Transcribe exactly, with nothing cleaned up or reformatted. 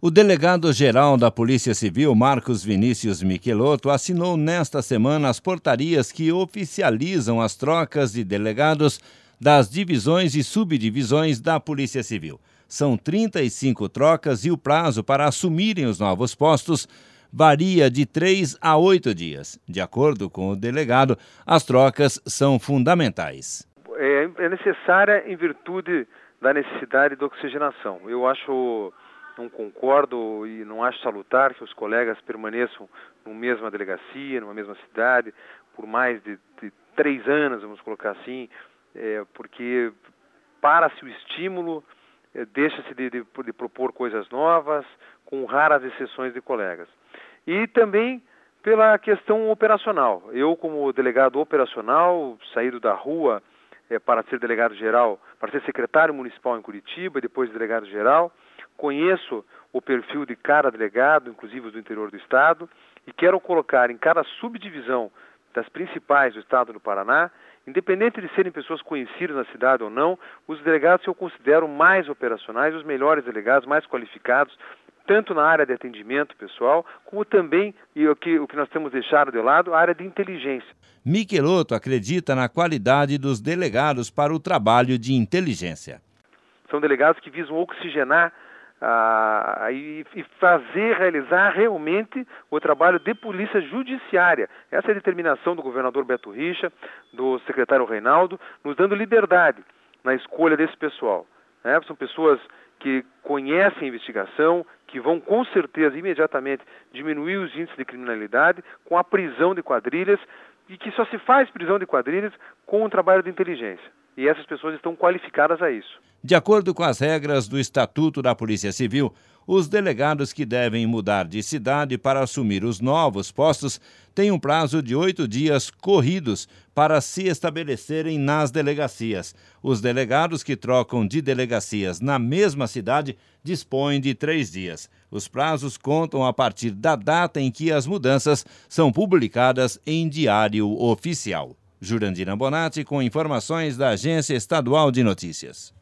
O delegado-geral da Polícia Civil, Marcos Vinícius Michelotto, assinou nesta semana as portarias que oficializam as trocas de delegados das divisões e subdivisões da Polícia Civil. São trinta e cinco trocas e o prazo para assumirem os novos postos varia de três a oito dias. De acordo com o delegado, as trocas são fundamentais. É, é necessária em virtude da necessidade de oxigenação. Eu acho... Não concordo e não acho salutar que os colegas permaneçam numa mesma delegacia, numa mesma cidade, por mais de, de três anos, vamos colocar assim, é, porque para-se o estímulo, é, deixa-se de, de, de propor coisas novas, com raras exceções de colegas. E também pela questão operacional. Eu, como delegado operacional, saído da rua é, para ser delegado-geral, para ser secretário municipal em Curitiba e depois delegado-geral, conheço o perfil de cada delegado, inclusive do interior do estado, e quero colocar em cada subdivisão das principais do estado do Paraná, independente de serem pessoas conhecidas na cidade ou não, os delegados que eu considero mais operacionais, os melhores delegados, mais qualificados, tanto na área de atendimento pessoal, como também, e o que, o que nós temos deixado de lado, a área de inteligência. Michelotto acredita na qualidade dos delegados para o trabalho de inteligência. São delegados que visam oxigenar Ah, e, e fazer, realizar realmente o trabalho de polícia judiciária. Essa é a determinação do governador Beto Richa, do secretário Reinaldo, nos dando liberdade na escolha desse pessoal. Né? São pessoas que conhecem a investigação, que vão com certeza imediatamente diminuir os índices de criminalidade com a prisão de quadrilhas e que só se faz prisão de quadrilhas com o trabalho de inteligência. E essas pessoas estão qualificadas a isso. De acordo com as regras do Estatuto da Polícia Civil, os delegados que devem mudar de cidade para assumir os novos postos têm um prazo de oito dias corridos para se estabelecerem nas delegacias. Os delegados que trocam de delegacias na mesma cidade dispõem de três dias. Os prazos contam a partir da data em que as mudanças são publicadas em Diário Oficial. Jurandina Bonatti com informações da Agência Estadual de Notícias.